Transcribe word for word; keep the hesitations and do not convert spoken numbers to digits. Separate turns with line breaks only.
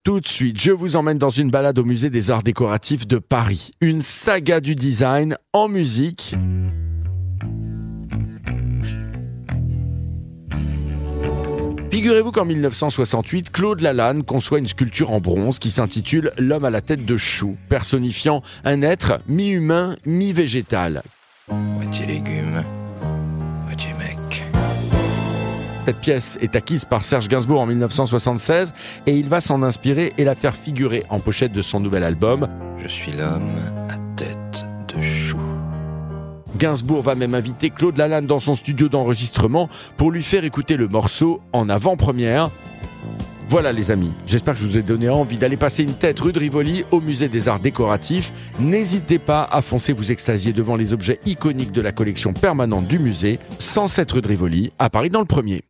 Tout de suite, je vous emmène dans une balade au musée des arts décoratifs de Paris. Une saga du design en musique. Figurez-vous qu'en mille neuf cent soixante-huit, Claude Lalanne conçoit une sculpture en bronze qui s'intitule « L'homme à la tête de chou », personnifiant un être mi-humain, mi-végétal.
Moitié légumes, moitié mec.
Cette pièce est acquise par Serge Gainsbourg en mille neuf cent soixante-seize et il va s'en inspirer et la faire figurer en pochette de son nouvel album.
Je suis l'homme à tête de chou.
Gainsbourg va même inviter Claude Lalanne dans son studio d'enregistrement pour lui faire écouter le morceau en avant-première. Voilà les amis, j'espère que je vous ai donné envie d'aller passer une tête rue de Rivoli au musée des arts décoratifs. N'hésitez pas à foncer vous extasier devant les objets iconiques de la collection permanente du musée, cent sept rue de Rivoli, à Paris dans le premier.